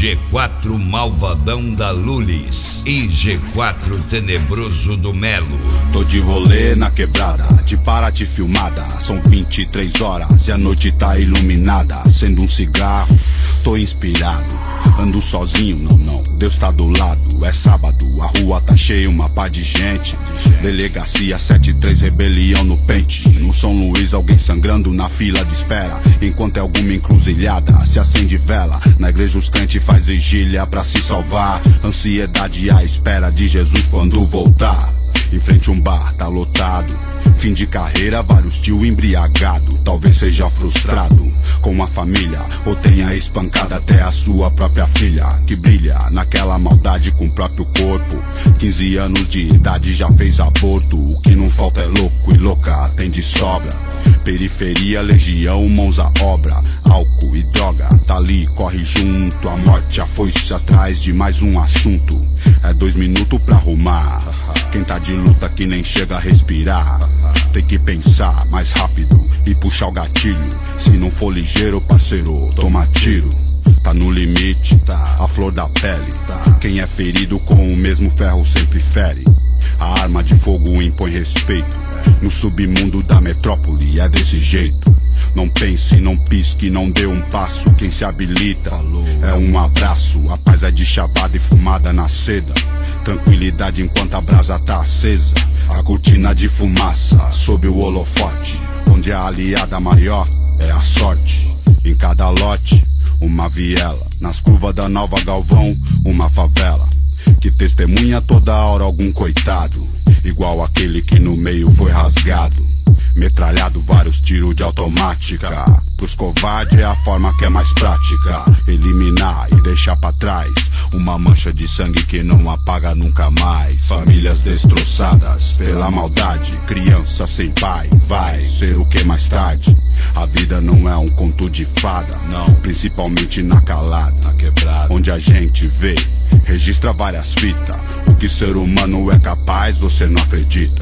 G4 Malvadão da Lulis e G4 Tenebroso do Melo. Tô de rolê na quebrada, de Paraty filmada. São 23 horas e a noite tá iluminada. Acendo um cigarro, tô inspirado. Ando sozinho, não, Deus tá do lado. É sábado, a rua tá cheia, uma pá de gente. Delegacia 73, rebelião no pente. No São Luís, alguém sangrando na fila de espera. Enquanto é alguma encruzilhada, se acende vela. Na igreja os crentes faz vigília pra se salvar. Ansiedade à espera de Jesus quando voltar. Em frente um bar, tá lotado. Fim de carreira, vários tio embriagado. Talvez seja frustrado com a família, ou tenha espancado até a sua própria filha, que brilha naquela maldade com o próprio corpo. 15 anos de idade já fez aborto. O que não falta é louco e louca, tem de sobra. Periferia, legião, mãos à obra. Álcool e droga, tá ali, corre junto. A morte, a foice atrás de mais um assunto. É 2 minutos pra arrumar. Quem tá de luta que nem chega a respirar. Tem que pensar mais rápido e puxar o gatilho. Se não for ligeiro, parceiro, toma tiro. Tá no limite, a flor da pele. Quem é ferido com o mesmo ferro sempre fere. A arma de fogo impõe respeito. No submundo da metrópole é desse jeito. Não pense, não pisque, não dê um passo. Quem se habilita é um abraço. A paz é de chavada e fumada na seda. Tranquilidade enquanto a brasa tá acesa. A cortina de fumaça sob o holofote. Onde a aliada maior é a sorte. Em cada lote, uma viela. Nas curvas da Nova Galvão, uma favela. Que testemunha toda hora algum coitado. Igual aquele que no meio foi rasgado. Metralhado, vários tiros de automática. Pros covardes é a forma que é mais prática. Eliminar e deixar pra trás uma mancha de sangue que não apaga nunca mais. Famílias destroçadas pela maldade. Criança sem pai, vai ser o que mais tarde. A vida não é um conto de fada, não. Principalmente na calada, na quebrada, onde a gente vê, registra várias fitas. O que ser humano é capaz, você não acredita.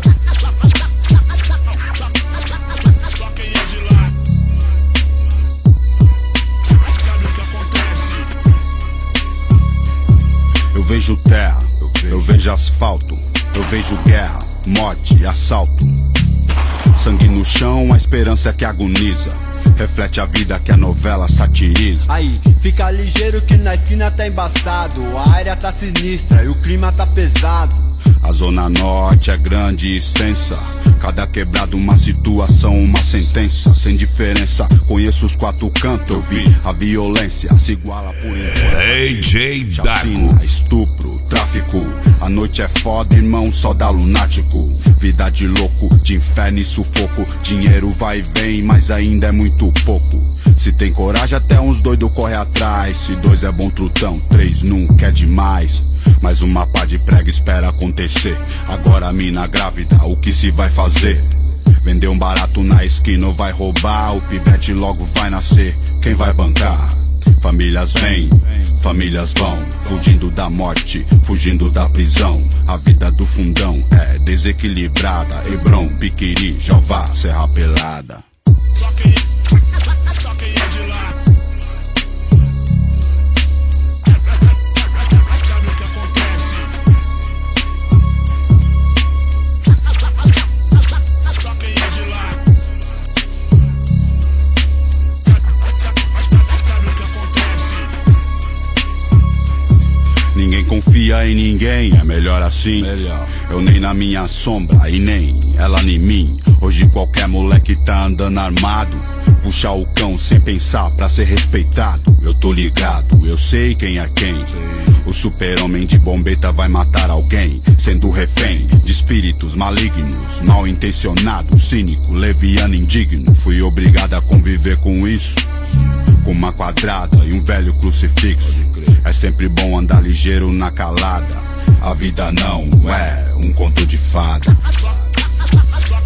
Eu vejo terra, eu vejo asfalto, eu vejo guerra, morte e assalto. Sangue no chão, a esperança que agoniza. Reflete a vida que a novela satiriza. Aí, fica ligeiro que na esquina tá embaçado. A área tá sinistra e o clima tá pesado. A zona norte é grande e extensa. Cada quebrada uma situação, uma sentença. Sem diferença, conheço os 4 cantos. Eu vi a violência se iguala por enquanto. Chacina, estupro, tráfico. A noite é foda, irmão, só dá lunático. Vida de louco, de inferno e sufoco. Dinheiro vai e vem, mas ainda é muito pouco. Se tem coragem até uns doidos corre atrás. Se 2 é bom trutão, 3 nunca é demais. Mais uma pá de prega espera acontecer. Agora a mina grávida, o que se vai fazer? Vender um barato na esquina ou vai roubar? O pivete logo vai nascer, quem vai bancar? Famílias vêm, famílias vão. Fugindo da morte, fugindo da prisão. A vida do fundão é desequilibrada. Hebron, Piquiri, Jová, Serra Pelada. Só quem é de lá. Ninguém confia em ninguém, é melhor assim. Eu nem na minha sombra e nem ela em mim. Hoje qualquer moleque tá andando armado. Puxar o cão sem pensar pra ser respeitado. Eu tô ligado, eu sei quem é quem. O super-homem de bombeta vai matar alguém, sendo refém de espíritos malignos, mal intencionado, cínico, leviano, indigno. Fui obrigado a conviver com isso, com uma quadrada e um velho crucifixo. É sempre bom andar ligeiro na calada. A vida não é um conto de fada.